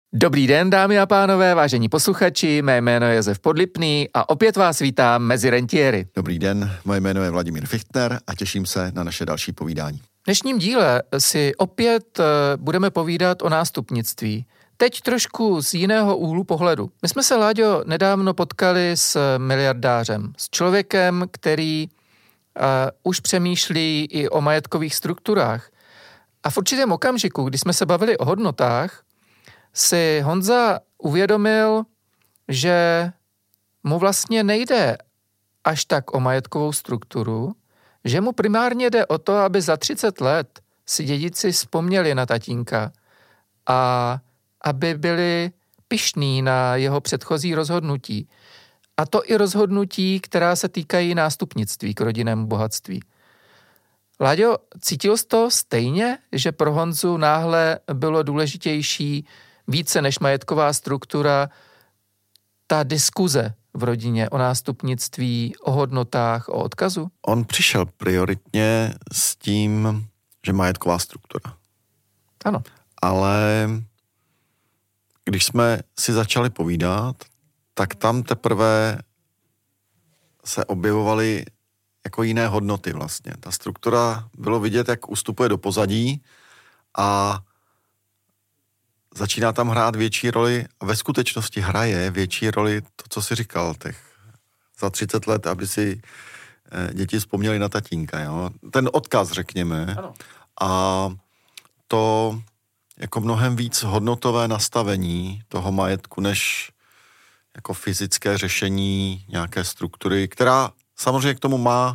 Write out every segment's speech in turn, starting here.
Dobrý den, dámy a pánové, vážení posluchači, mé jméno je Josef Podlipný a opět vás vítám mezi rentiéry. Dobrý den, moje jméno je Vladimír Fichtner a těším se na naše další povídání. V dnešním díle si opět budeme povídat o nástupnictví. Teď trošku z jiného úhlu pohledu. My jsme se, Láďo, nedávno potkali s miliardářem, s člověkem, který už přemýšlí i o majetkových strukturách. A v určitém okamžiku, kdy jsme se bavili o hodnotách, si Honza uvědomil, že mu vlastně nejde až tak o majetkovou strukturu, že mu primárně jde o to, aby za 30 let si dědici vzpomněli na tatínka a aby byli pyšní na jeho předchozí rozhodnutí. A to i rozhodnutí, která se týkají nástupnictví k rodinnému bohatství. Láďo, cítil jsi to stejně, že pro Honzu náhle bylo důležitější více než majetková struktura ta diskuze v rodině o nástupnictví, o hodnotách, o odkazu? On přišel prioritně s tím, že majetková struktura. Ano. Ale když jsme si začali povídat, tak tam teprve se objevovaly jako jiné hodnoty vlastně. Ta struktura bylo vidět, jak ustupuje do pozadí a začíná tam hrát větší roli a ve skutečnosti hraje větší roli to, co jsi říkal, těch za 30 let, aby si děti vzpomněli na tatínka, jo? Ten odkaz, řekněme. Ano. A to jako mnohem víc hodnotové nastavení toho majetku, než jako fyzické řešení nějaké struktury, která samozřejmě k tomu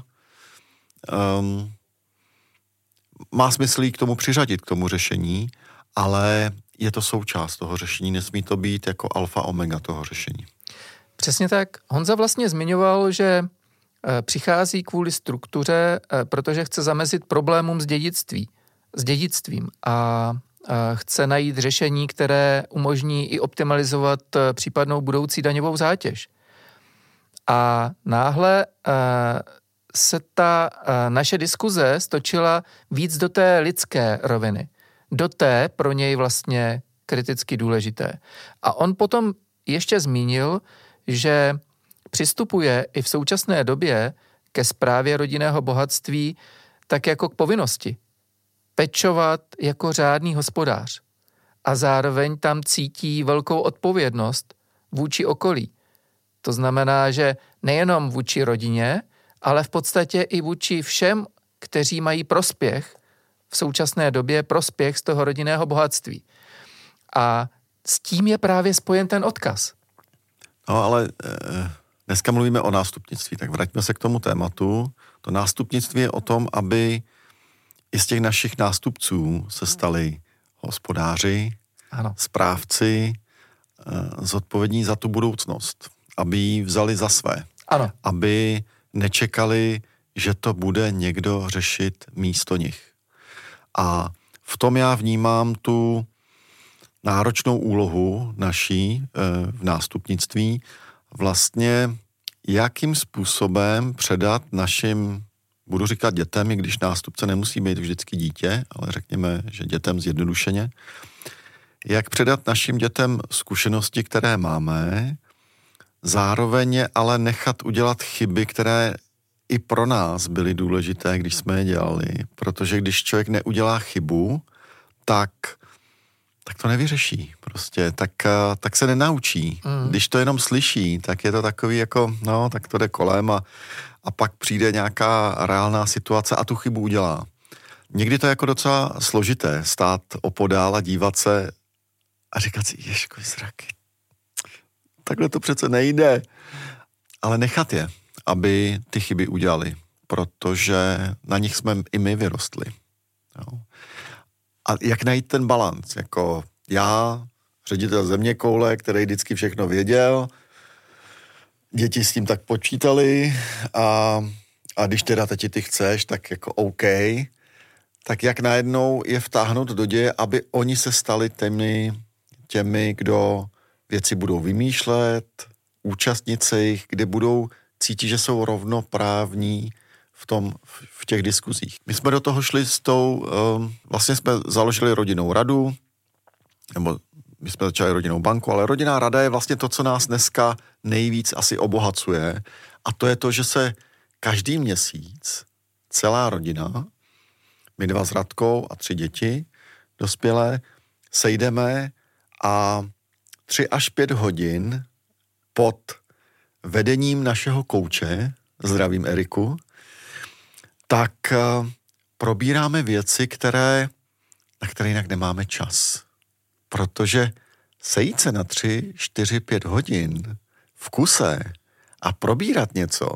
má smysl jí k tomu přiřadit, k tomu řešení, ale je to součást toho řešení, nesmí to být jako alfa omega toho řešení. Přesně tak. Honza vlastně zmiňoval, že přichází kvůli struktuře, protože chce zamezit problémům s dědictvím a chce najít řešení, které umožní i optimalizovat případnou budoucí daňovou zátěž. A náhle se ta naše diskuze stočila víc do té lidské roviny. Do té pro něj vlastně kriticky důležité. A on potom ještě zmínil, že přistupuje i v současné době ke správě rodinného bohatství tak jako k povinnosti. Pečovat jako řádný hospodář. A zároveň tam cítí velkou odpovědnost vůči okolí. To znamená, že nejenom vůči rodině, ale v podstatě i vůči všem, kteří mají prospěch v současné době prospěch z toho rodinného bohatství. A s tím je právě spojen ten odkaz. No ale dneska mluvíme o nástupnictví, tak vraťme se k tomu tématu. To nástupnictví je o tom, aby i z těch našich nástupců se stali hospodáři, ano, správci, zodpovědní za tu budoucnost. Aby ji vzali za své. Ano. Aby nečekali, že to bude někdo řešit místo nich. A v tom já vnímám tu náročnou úlohu naší v nástupnictví, vlastně jakým způsobem předat našim, budu říkat dětem, i když nástupce nemusí být vždycky dítě, ale řekněme, že dětem zjednodušeně, jak předat našim dětem zkušenosti, které máme, zároveň ale nechat udělat chyby, které i pro nás byly důležité, když jsme je dělali, protože když člověk neudělá chybu, tak to nevyřeší prostě, tak se nenaučí. Když to jenom slyší, tak je to takový jako, no, tak to jde kolem a pak přijde nějaká reálná situace a tu chybu udělá. Někdy to je jako docela složité, stát opodál a dívat se a říkat si, ježko, zraky, takhle to přece nejde. Ale nechat je, aby ty chyby udělali, protože na nich jsme i my vyrostli. Jo. A jak najít ten balanc? Jako já, ředitel Zeměkoule, který vždycky všechno věděl, děti s tím tak počítali a když teda tati ty chceš, tak jako OK, tak jak najednou je vtáhnout do děje, aby oni se stali těmi, kdo věci budou vymýšlet, účastnit se jich, kde budou cítit, že jsou rovnoprávní v těch diskuzích. My jsme do toho šli s tou, vlastně jsme založili rodinnou radu, nebo my jsme začali rodinnou banku, ale rodinná rada je vlastně to, co nás dneska nejvíc asi obohacuje. A to je to, že se každý měsíc celá rodina, my 2 s Radkou a 3 děti dospělé, sejdeme a 3 až 5 hodin pod vedením našeho kouče, zdravím Eriku, tak probíráme věci, na které jinak nemáme čas. Protože sejít se na 3, 4, 5 hodin v kuse a probírat něco,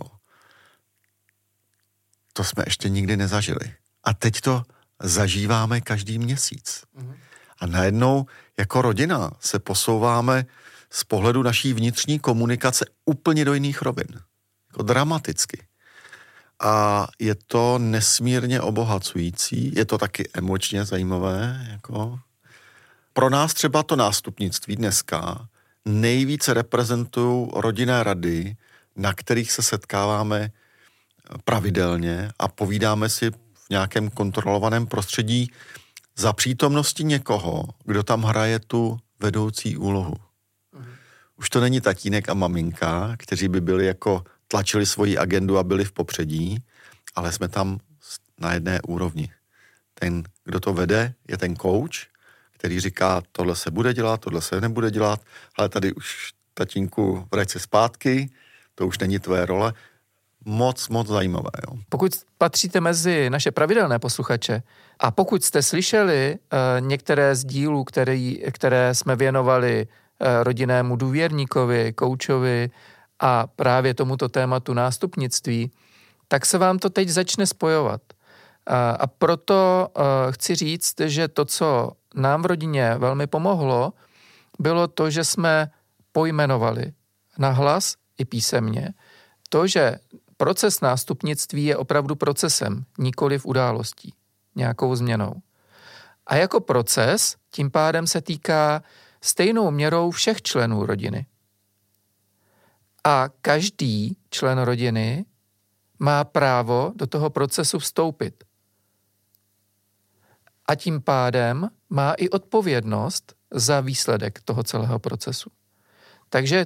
to jsme ještě nikdy nezažili. A teď to zažíváme každý měsíc. A najednou jako rodina se posouváme z pohledu naší vnitřní komunikace úplně do jiných rovin. Jako dramaticky. A je to nesmírně obohacující, je to taky emočně zajímavé. Jako. Pro nás třeba to nástupnictví dneska nejvíce reprezentují rodinné rady, na kterých se setkáváme pravidelně a povídáme si v nějakém kontrolovaném prostředí za přítomnosti někoho, kdo tam hraje tu vedoucí úlohu. Už to není tatínek a maminka, kteří by byli jako tlačili svoji agendu a byli v popředí, ale jsme tam na jedné úrovni. Ten, kdo to vede, je ten coach, který říká, tohle se bude dělat, tohle se nebude dělat, ale tady už, tatínku, vrať se zpátky, to už není tvoje role. Moc zajímavé. Jo. Pokud patříte mezi naše pravidelné posluchače a pokud jste slyšeli některé z dílů, které jsme věnovali rodinnému důvěrníkovi, koučovi a právě tomuto tématu nástupnictví, tak se vám to teď začne spojovat. A proto chci říct, že to, co nám v rodině velmi pomohlo, bylo to, že jsme pojmenovali nahlas i písemně to, že proces nástupnictví je opravdu procesem, nikoliv událostí, nějakou změnou. A jako proces tím pádem se týká stejnou měrou všech členů rodiny. A každý člen rodiny má právo do toho procesu vstoupit. A tím pádem má i odpovědnost za výsledek toho celého procesu. Takže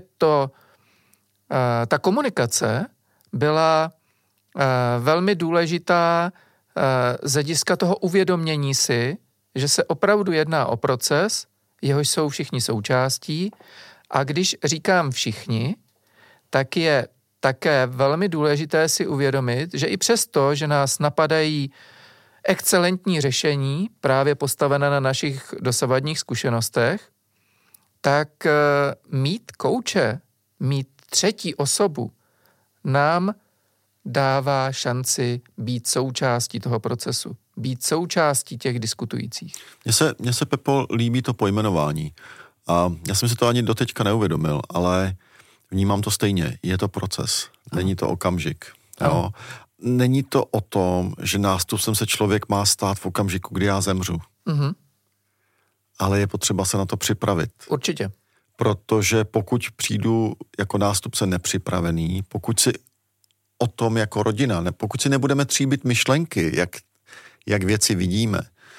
ta komunikace byla velmi důležitá z hlediska toho uvědomění si, že se opravdu jedná o proces, jehož jsou všichni součástí, a když říkám všichni, tak je také velmi důležité si uvědomit, že i přesto, že nás napadají excelentní řešení, právě postavené na našich dosavadních zkušenostech, tak mít kouče, mít třetí osobu nám dává šanci být součástí toho procesu, být součástí těch diskutujících. Mně se, Pepo, líbí to pojmenování. A já jsem si to ani doteďka neuvědomil, ale vnímám to stejně. Je to proces, není to okamžik. Jo? Není to o tom, že nástupcem se člověk má stát v okamžiku, kdy já zemřu. Mm-hmm. Ale je potřeba se na to připravit. Určitě. Protože pokud přijdu jako nástupce nepřipravený, pokud si o tom jako rodina, pokud si nebudeme tříbit myšlenky, jak věci vidíme,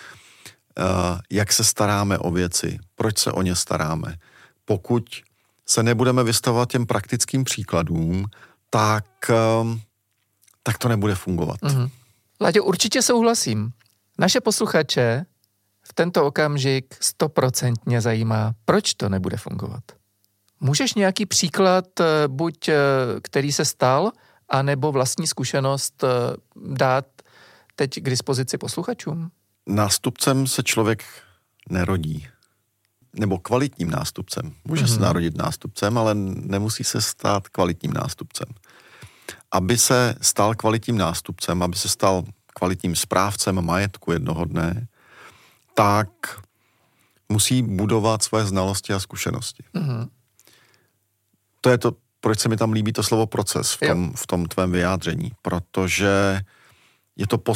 jak se staráme o věci, proč se o ně staráme, pokud se nebudeme vystavovat těm praktickým příkladům, tak to nebude fungovat. Mm-hmm. Láďo, určitě souhlasím. Naše posluchače v tento okamžik 100% zajímá, proč to nebude fungovat. Můžeš nějaký příklad, buď který se stal, anebo vlastní zkušenost dát teď k dispozici posluchačům? Nástupcem se člověk nerodí. Nebo kvalitním nástupcem. Může se narodit nástupcem, ale nemusí se stát kvalitním nástupcem. Aby se stal kvalitním nástupcem, aby se stal kvalitním správcem majetku jednoho dne, tak musí budovat svoje znalosti a zkušenosti. Mm-hmm. To je to, proč se mi tam líbí to slovo proces v tom tvém vyjádření, protože je to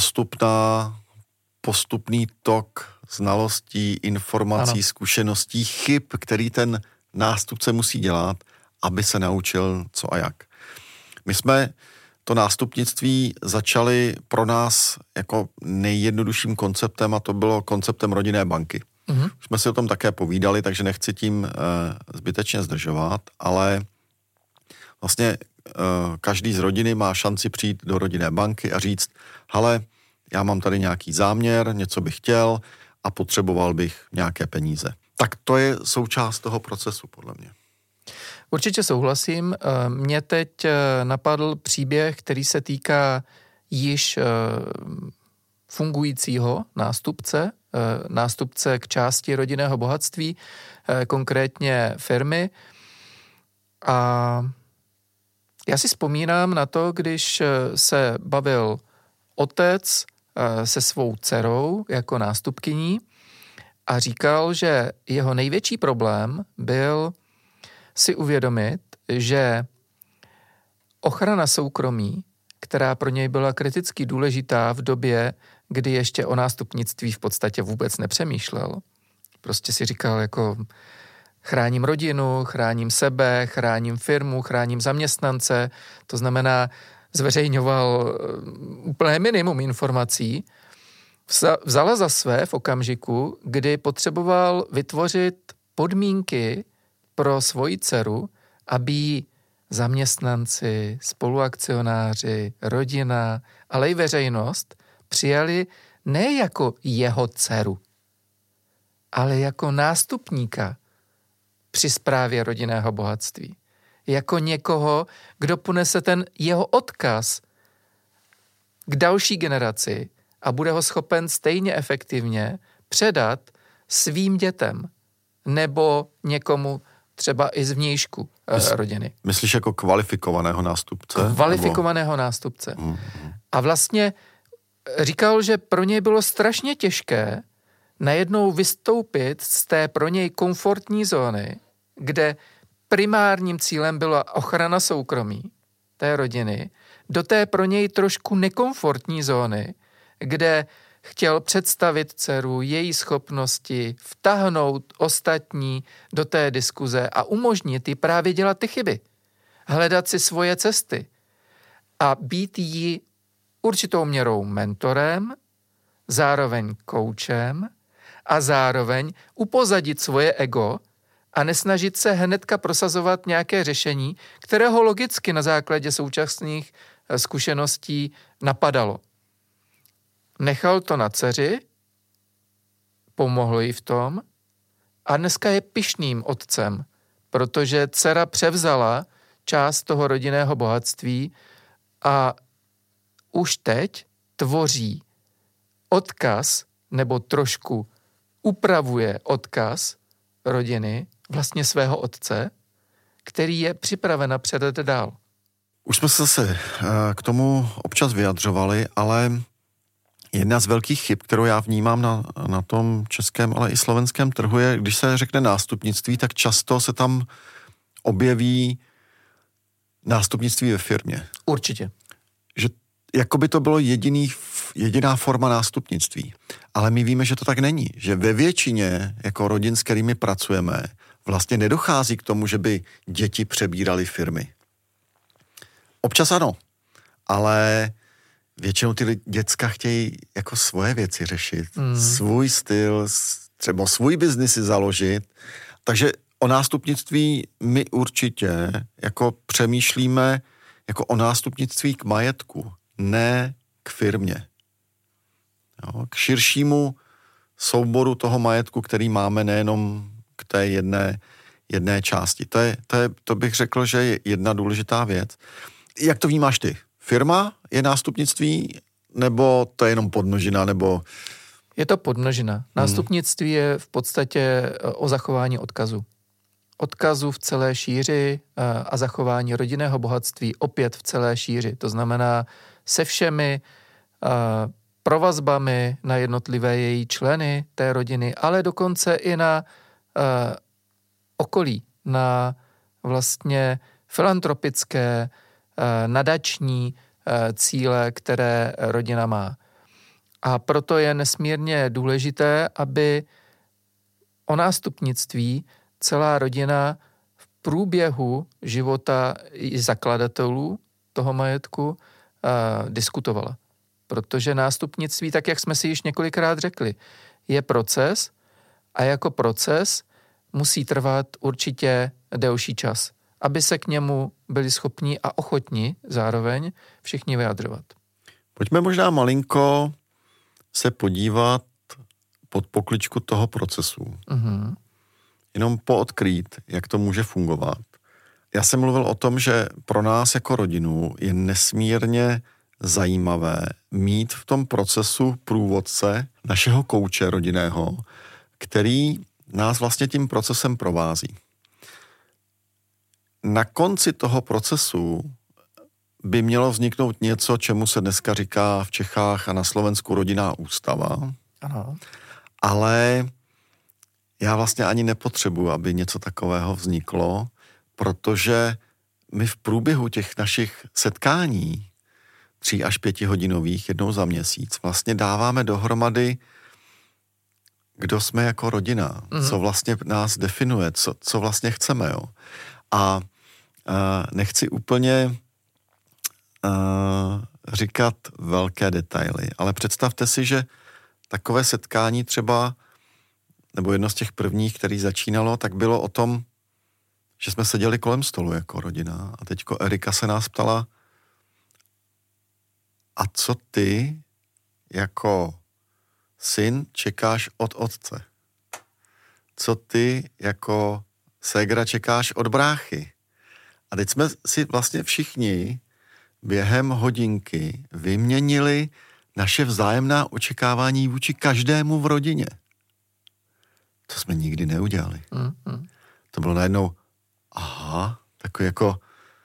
postupný tok znalostí, informací, zkušeností, chyb, který ten nástupce musí dělat, aby se naučil co a jak. My jsme to nástupnictví začali pro nás jako nejjednodušším konceptem a to bylo konceptem rodinné banky. Už jsme si o tom také povídali, takže nechci tím zbytečně zdržovat, ale vlastně každý z rodiny má šanci přijít do rodinné banky a říct, hele, já mám tady nějaký záměr, něco bych chtěl a potřeboval bych nějaké peníze. Tak to je součást toho procesu, podle mě. Určitě souhlasím. Mě teď napadl příběh, který se týká již fungujícího nástupce k části rodinného bohatství, konkrétně firmy. A já si vzpomínám na to, když se bavil otec se svou dcerou jako nástupkyní a říkal, že jeho největší problém byl si uvědomit, že ochrana soukromí, která pro něj byla kriticky důležitá v době, kdy ještě o nástupnictví v podstatě vůbec nepřemýšlel. Prostě si říkal jako chráním rodinu, chráním sebe, chráním firmu, chráním zaměstnance, to znamená zveřejňoval úplné minimum informací, vzala za své v okamžiku, kdy potřeboval vytvořit podmínky pro svoji dceru, aby zaměstnanci, spoluakcionáři, rodina, ale i veřejnost přijali ne jako jeho dceru, ale jako nástupníka při správě rodinného bohatství. Jako někoho, kdo ponese ten jeho odkaz k další generaci a bude ho schopen stejně efektivně předat svým dětem nebo někomu třeba i z vnějšku rodiny. Myslíš jako kvalifikovaného nástupce? Kvalifikovaného nástupce. A vlastně říkal, že pro něj bylo strašně těžké najednou vystoupit z té pro něj komfortní zóny, kde primárním cílem byla ochrana soukromí té rodiny, do té pro něj trošku nekomfortní zóny, kde chtěl představit dceru, její schopnosti, vtáhnout ostatní do té diskuze a umožnit jí právě dělat ty chyby. Hledat si svoje cesty a být jí určitou měrou mentorem, zároveň koučem a zároveň upozadit svoje ego a nesnažit se hnedka prosazovat nějaké řešení, které ho logicky na základě současných zkušeností napadalo. Nechal to na dceři, pomohl jí v tom a dneska je pyšným otcem, protože dcera převzala část toho rodinného bohatství a už teď tvoří odkaz nebo trošku upravuje odkaz rodiny, vlastně svého otce, který je připraven předat dál. Už jsme se zase k tomu občas vyjadřovali, ale jedna z velkých chyb, kterou já vnímám na tom českém, ale i slovenském trhu je, když se řekne nástupnictví, tak často se tam objeví nástupnictví ve firmě. Určitě. Že jako by to bylo jediná forma nástupnictví. Ale my víme, že to tak není. Že ve většině jako rodin, s kterými pracujeme, vlastně nedochází k tomu, že by děti přebíraly firmy. Občas ano, ale většinou ty děcka chtějí jako svoje věci řešit, svůj styl, třeba svůj biznis si založit. Takže o nástupnictví my určitě jako přemýšlíme jako o nástupnictví k majetku, ne k firmě. Jo, k širšímu souboru toho majetku, který máme nejenom k té jedné části. To bych řekl, že je jedna důležitá věc. Jak to vnímáš ty? Firma je nástupnictví, nebo to je jenom podmnožina, nebo... Je to podmnožina. Nástupnictví je v podstatě o zachování odkazu. Odkazu v celé šíři a zachování rodinného bohatství opět v celé šíři. To znamená se všemi provazbami na jednotlivé její členy té rodiny, ale dokonce i na okolí, na vlastně filantropické, nadační cíle, které rodina má. A proto je nesmírně důležité, aby o nástupnictví celá rodina v průběhu života i zakladatelů toho majetku diskutovala. Protože nástupnictví, tak jak jsme si již několikrát řekli, je proces A jako proces musí trvat určitě delší čas, aby se k němu byli schopni a ochotni zároveň všichni vyjadřovat. Pojďme možná malinko se podívat pod pokličku toho procesu. Mm-hmm. Jenom poodkrýt, jak to může fungovat. Já jsem mluvil o tom, že pro nás jako rodinu je nesmírně zajímavé mít v tom procesu průvodce, našeho kouče rodinného, který nás vlastně tím procesem provází. Na konci toho procesu by mělo vzniknout něco, čemu se dneska říká v Čechách a na Slovensku rodinná ústava. Ano. Ale já vlastně ani nepotřebuji, aby něco takového vzniklo, protože my v průběhu těch našich setkání 3 až 5 hodinových jednou za měsíc vlastně dáváme dohromady, kdo jsme jako rodina, co vlastně nás definuje, co vlastně chceme. Jo. A nechci úplně říkat velké detaily, ale představte si, že takové setkání třeba, nebo jedno z těch prvních, který začínalo, tak bylo o tom, že jsme seděli kolem stolu jako rodina a teďko Erika se nás ptala, a co ty jako syn čekáš od otce? Co ty jako ségra čekáš od bráchy? A teď jsme si vlastně všichni během hodinky vyměnili naše vzájemná očekávání vůči každému v rodině. To jsme nikdy neudělali. To bylo najednou, aha, takový jako,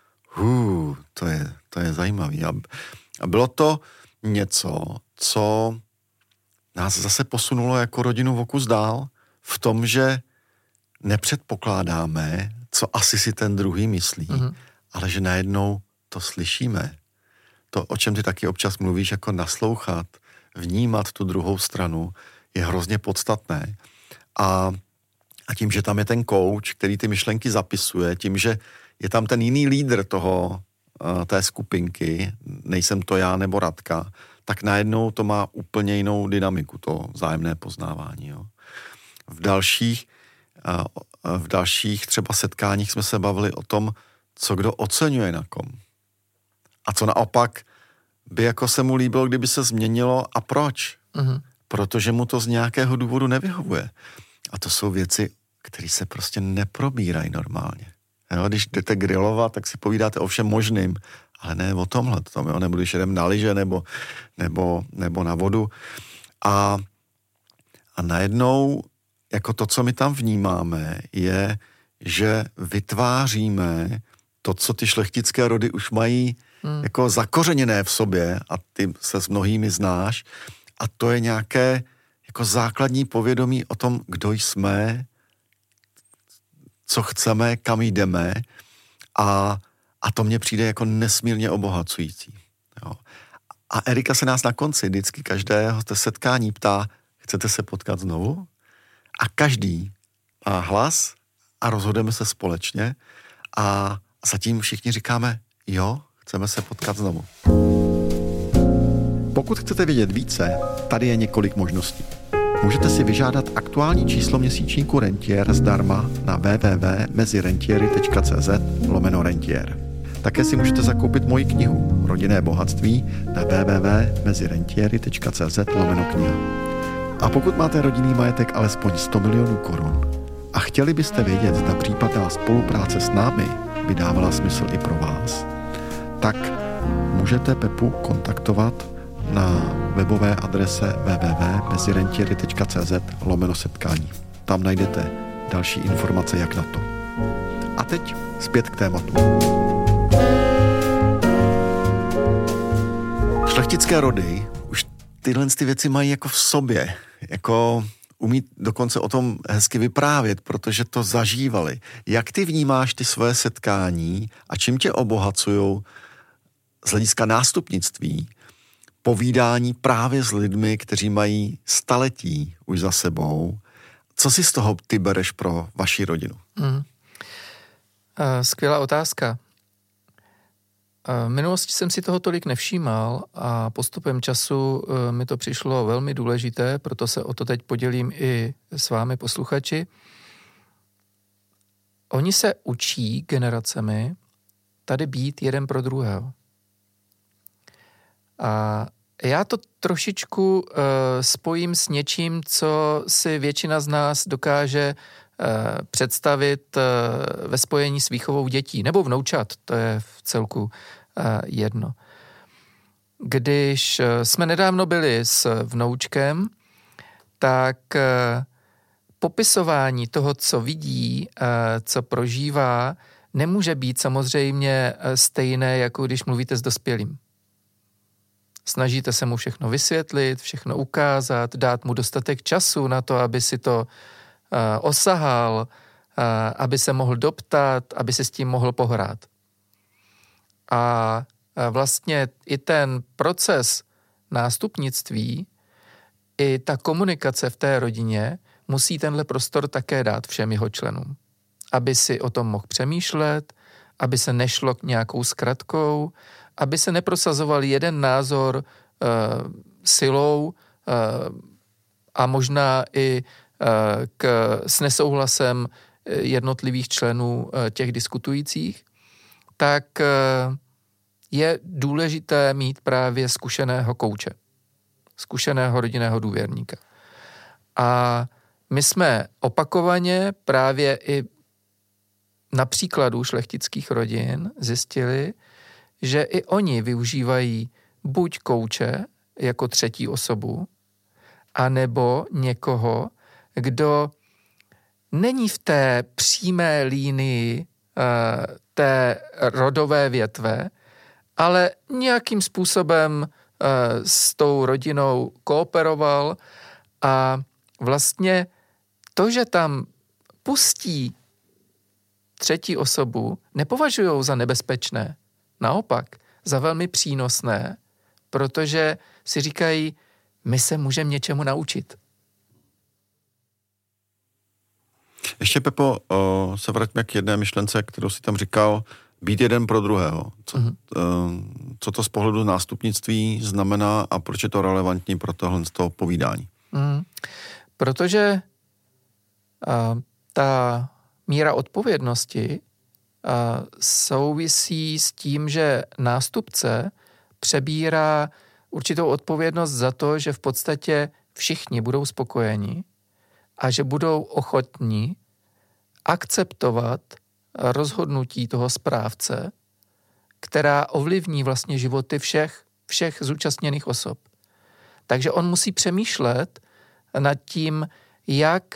to je zajímavý. A bylo to něco, co nás zase posunulo jako rodinu o kus dál v tom, že nepředpokládáme, co asi si ten druhý myslí, ale že najednou to slyšíme. To, o čem ty taky občas mluvíš, jako naslouchat, vnímat tu druhou stranu, je hrozně podstatné. A tím, že tam je ten coach, který ty myšlenky zapisuje, tím, že je tam ten jiný lídr té skupinky, nejsem to já nebo Radka, tak najednou to má úplně jinou dynamiku, to vzájemné poznávání. Jo. V dalších třeba setkáních jsme se bavili o tom, co kdo oceňuje na kom. A co naopak by jako se mu líbilo, kdyby se změnilo a proč? Protože mu to z nějakého důvodu nevyhovuje. A to jsou věci, které se prostě neprobírají normálně. Jo, když jdete grilovat, tak si povídáte o všem možným, ale ne o tomhle, nebo když jdem na lyže nebo na vodu. A najednou, jako to, co my tam vnímáme, je, že vytváříme to, co ty šlechtické rody už mají jako zakořeněné v sobě a ty se s mnohými znáš, a to je nějaké jako základní povědomí o tom, kdo jsme, co chceme, kam jdeme, a to mně přijde jako nesmírně obohacující. Jo. A Erika se nás na konci vždycky každého setkání ptá, chcete se potkat znovu? A každý má hlas a rozhodujeme se společně a zatím všichni říkáme, jo, chceme se potkat znovu. Pokud chcete vědět více, tady je několik možností. Můžete si vyžádat aktuální číslo měsíčníku Rentier zdarma na www.mezirentieri.cz/rentier. Také si můžete zakoupit moji knihu Rodinné bohatství na www.mezirentieri.cz/kniha. A pokud máte rodinný majetek alespoň 100 milionů korun a chtěli byste vědět, zda případná spolupráce s námi by dávala smysl i pro vás, tak můžete Pepu kontaktovat na webové adrese www.mezirentieri.cz/setkání. Tam najdete další informace, jak na to. A teď zpět k tématu. Šlechtické rody už tyhle věci mají jako v sobě, jako umí dokonce o tom hezky vyprávět, protože to zažívali. Jak ty vnímáš ty svoje setkání a čím tě obohacujou z hlediska nástupnictví, povídání právě s lidmi, kteří mají staletí už za sebou? Co si z toho ty bereš pro vaši rodinu? Skvělá otázka. v minulosti jsem si toho tolik nevšímal a postupem času mi to přišlo velmi důležité, proto se o to teď podělím i s vámi posluchači. Oni se učí generacemi tady být jeden pro druhého. A já to trošičku spojím s něčím, co si většina z nás dokáže představit ve spojení s výchovou dětí nebo vnoučat, to je v celku jedno. Když jsme nedávno byli s vnoučkem, tak popisování toho, co vidí, co prožívá, nemůže být samozřejmě stejné, jako když mluvíte s dospělým. Snažíte se mu všechno vysvětlit, všechno ukázat, dát mu dostatek času na to, aby si to osahal, aby se mohl doptat, aby se s tím mohl pohrát. A vlastně i ten proces nástupnictví, i ta komunikace v té rodině musí tenhle prostor také dát všem jeho členům. Aby si o tom mohl přemýšlet, aby se nešlo k nějakou zkratkou, aby se neprosazoval jeden názor silou a možná i s nesouhlasem jednotlivých členů těch diskutujících, tak je důležité mít právě zkušeného kouče, zkušeného rodinného důvěrníka. A my jsme opakovaně právě i na příkladu šlechtických rodin zjistili, že i oni využívají buď kouče jako třetí osobu, anebo někoho, kdo není v té přímé línii té rodové větve, ale nějakým způsobem s tou rodinou kooperoval a vlastně to, že tam pustí třetí osobu, nepovažujou za nebezpečné. Naopak, za velmi přínosné, protože si říkají, my se můžeme něčemu naučit. Ještě, Pepo, se vraťme k jedné myšlence, kterou si tam říkal, být jeden pro druhého. Co to z pohledu nástupnictví znamená a proč je to relevantní pro tohle z toho povídání? Protože ta míra odpovědnosti souvisí s tím, že nástupce přebírá určitou odpovědnost za to, že v podstatě všichni budou spokojeni a že budou ochotní akceptovat rozhodnutí toho správce, která ovlivní vlastně životy všech zúčastněných osob. Takže on musí přemýšlet nad tím, jak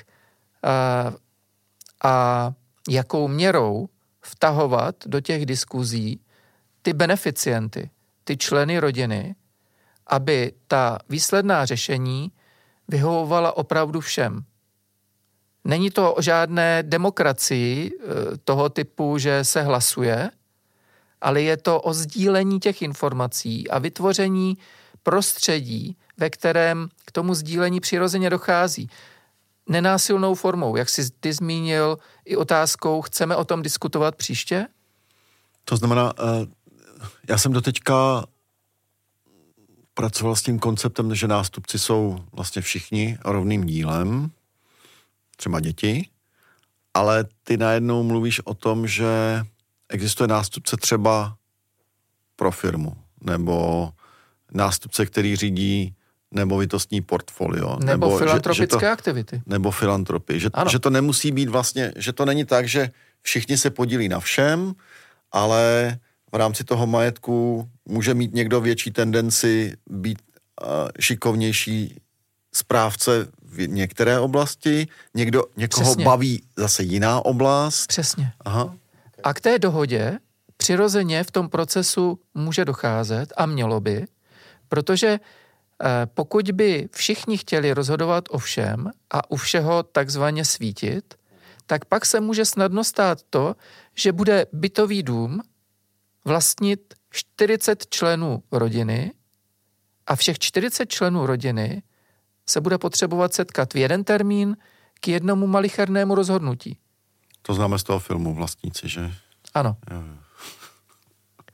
a jakou měrou vtahovat do těch diskuzí ty beneficienty, ty členy rodiny, aby ta výsledná řešení vyhovovala opravdu všem. Není to o žádné demokracii toho typu, že se hlasuje, ale je to o sdílení těch informací a vytvoření prostředí, ve kterém k tomu sdílení přirozeně dochází. Nenásilnou formou, jak jsi ty zmínil, i otázkou, chceme o tom diskutovat příště? To znamená, já jsem doteďka pracoval s tím konceptem, že nástupci jsou vlastně všichni rovným dílem, třeba děti, ale ty najednou mluvíš o tom, že existuje nástupce třeba pro firmu, nebo nástupce, který řídí nemovitostní portfolio. Nebo filantropické aktivity. Nebo filantropii. Že to nemusí být vlastně, že to není tak, že všichni se podílí na všem, ale v rámci toho majetku může mít někdo větší tendenci být šikovnější správce v některé oblasti, někoho Přesně. baví zase jiná oblast. Přesně. Aha. A k té dohodě přirozeně v tom procesu může docházet a mělo by, protože pokud by všichni chtěli rozhodovat o všem a u všeho takzvaně svítit, tak pak se může snadno stát to, že bude bytový dům vlastnit 40 členů rodiny a všech 40 členů rodiny se bude potřebovat setkat v jeden termín k jednomu malichernému rozhodnutí. To známe z toho filmu Vlastníci, že? Ano. Jo.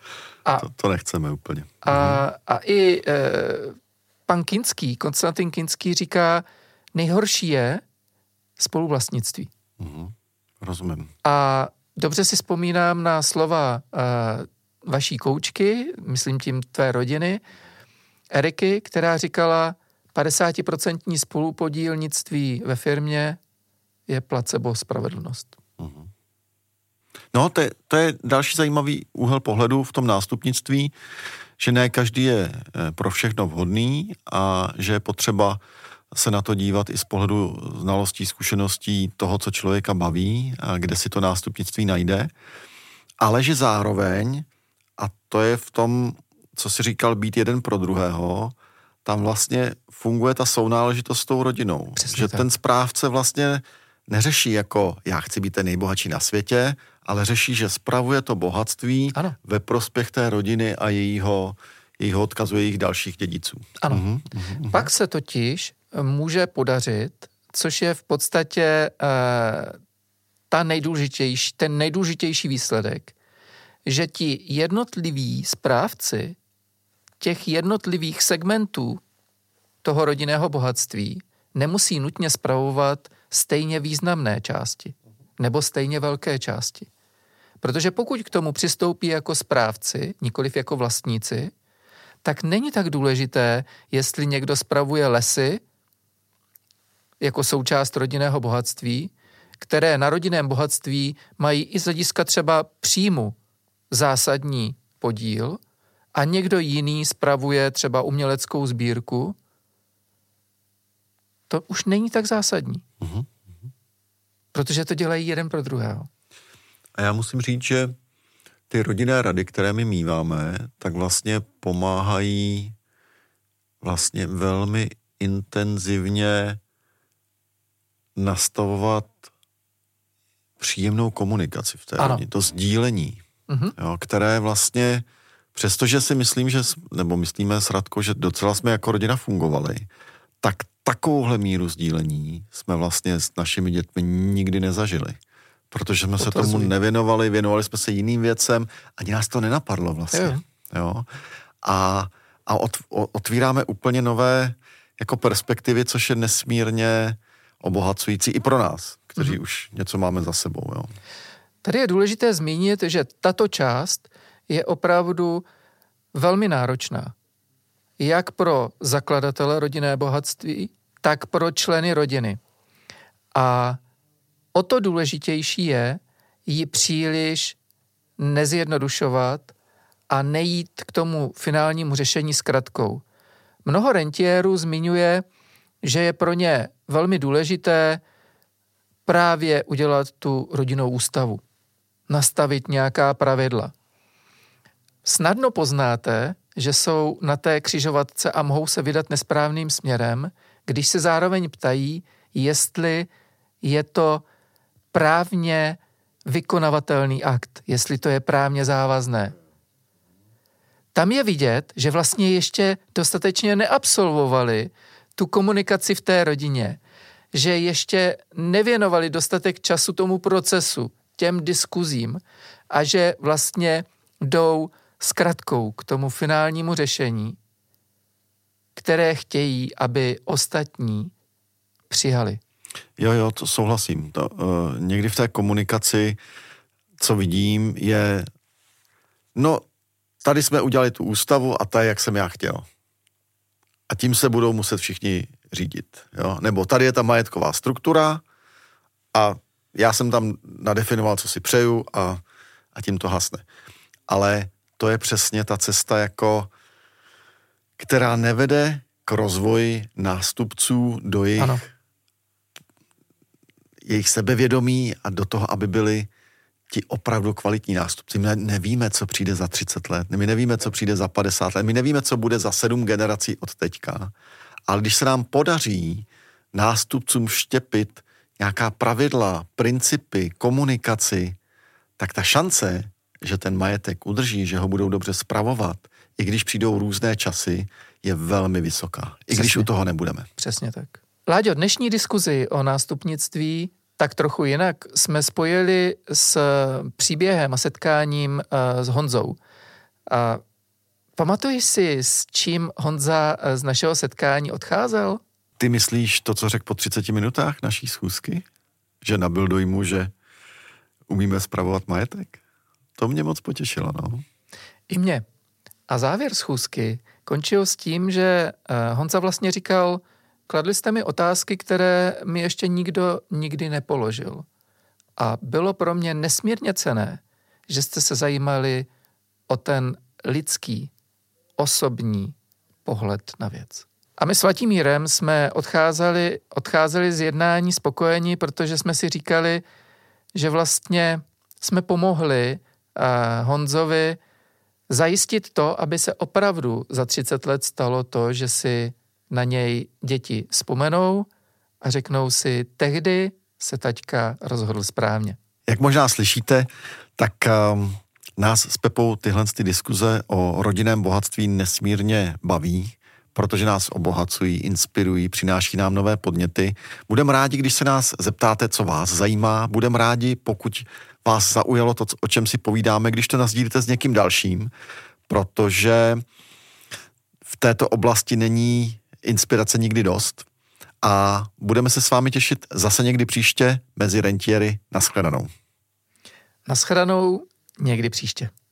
To nechceme úplně. A i pan Kinský, Konstantin Kinský říká, nejhorší je spoluvlastnictví. Rozumím. A dobře si vzpomínám na slova vaší koučky, myslím tím tvé rodiny, Eriky, která říkala, 50% spolupodílnictví ve firmě je placebo spravedlnost. No, to je další zajímavý úhel pohledu v tom nástupnictví, že ne každý je pro všechno vhodný a že je potřeba se na to dívat i z pohledu znalostí, zkušeností toho, co člověka baví a kde si to nástupnictví najde, ale že zároveň, a to je v tom, co si říkal, být jeden pro druhého, tam vlastně funguje ta sounáležitost s tou rodinou. Přesně že tak. ten správce vlastně neřeší jako já chci být ten nejbohatší na světě, ale řeší, že spravuje to bohatství ve prospěch té rodiny a jejího odkazu, jejich dalších dědiců. Ano. Pak se totiž může podařit, což je v podstatě ten nejdůležitější výsledek, že ti jednotliví správci těch jednotlivých segmentů toho rodinného bohatství nemusí nutně spravovat stejně významné části nebo stejně velké části. Protože pokud k tomu přistoupí jako správci, nikoliv jako vlastníci, tak není tak důležité, jestli někdo spravuje lesy jako součást rodinného bohatství, které na rodinném bohatství mají i z hlediska třeba příjmu zásadní podíl a někdo jiný spravuje třeba uměleckou sbírku, to už není tak zásadní. Protože to dělají jeden pro druhého. A já musím říct, že ty rodinné rady, které my míváme, tak vlastně pomáhají vlastně velmi intenzivně nastavovat příjemnou komunikaci v té rodině. To sdílení, jo, které vlastně, přestože si myslím, nebo myslíme s Radkou, že docela jsme jako rodina fungovali, tak takovouhle míru sdílení jsme vlastně s našimi dětmi nikdy nezažili. Protože jsme se tomu nevěnovali, věnovali jsme se jiným věcem, ani nás to nenapadlo vlastně. Jo. A otvíráme úplně nové jako perspektivy, což je nesmírně obohacující i pro nás, kteří už něco máme za sebou. Jo. Tady je důležité zmínit, že tato část je opravdu velmi náročná. Jak pro zakladatele rodinné bohatství, tak pro členy rodiny. A o to důležitější je ji příliš nezjednodušovat a nejít k tomu finálnímu řešení zkratkou. Mnoho rentiérů zmiňuje, že je pro ně velmi důležité právě udělat tu rodinnou ústavu, nastavit nějaká pravidla. Snadno poznáte, že jsou na té křižovatce a mohou se vydat nesprávným směrem, když se zároveň ptají, jestli je to právně vykonavatelný akt, jestli to je právně závazné. Tam je vidět, že vlastně ještě dostatečně neabsolvovali tu komunikaci v té rodině, že ještě nevěnovali dostatek času tomu procesu, těm diskuzím a že vlastně jdou zkratkou k tomu finálnímu řešení, které chtějí, aby ostatní přijali. Jo, to souhlasím. Někdy v té komunikaci, co vidím, je tady jsme udělali tu ústavu a ta je, jak jsem já chtěl. A tím se budou muset všichni řídit. Jo? Nebo tady je ta majetková struktura a já jsem tam nadefinoval, co si přeju a tím to hasne. Ale to je přesně ta cesta, která nevede k rozvoji nástupců do jejich sebevědomí a do toho, aby byli ti opravdu kvalitní nástupci. My nevíme, co přijde za 30 let, my nevíme, co přijde za 50 let, my nevíme, co bude za 7 generací od teďka, ale když se nám podaří nástupcům vštěpit nějaká pravidla, principy, komunikaci, tak ta šance, že ten majetek udrží, že ho budou dobře spravovat, i když přijdou různé časy, je velmi vysoká. I když u toho nebudeme. Přesně tak. Láďo, dnešní diskuzi o nástupnictví tak trochu jinak jsme spojili s příběhem a setkáním s Honzou. A pamatuješ si, s čím Honza z našeho setkání odcházel? Ty myslíš to, co řekl po 30 minutách naší schůzky? Že nabyl dojmu, že umíme spravovat majetek? To mě moc potěšilo, no. I mě. A závěr schůzky končil s tím, že Honza vlastně říkal, kladli jste mi otázky, které mi ještě nikdo nikdy nepoložil. A bylo pro mě nesmírně cenné, že jste se zajímali o ten lidský, osobní pohled na věc. A my s Vladimírem jsme odcházeli z jednání spokojení, protože jsme si říkali, že vlastně jsme pomohli Honzovi zajistit to, aby se opravdu za 30 let stalo to, že si na něj děti vzpomenou a řeknou si, tehdy se taťka rozhodl správně. Jak možná slyšíte, tak nás s Pepou tyhle diskuze o rodinném bohatství nesmírně baví, protože nás obohacují, inspirují, přináší nám nové podněty. Budeme rádi, když se nás zeptáte, co vás zajímá. Budeme rádi, pokud vás zaujalo to, o čem si povídáme, když to nasdílíte s někým dalším, protože v této oblasti není inspirace nikdy dost a budeme se s vámi těšit zase někdy příště mezi rentiéry. Naschledanou. Naschledanou někdy příště.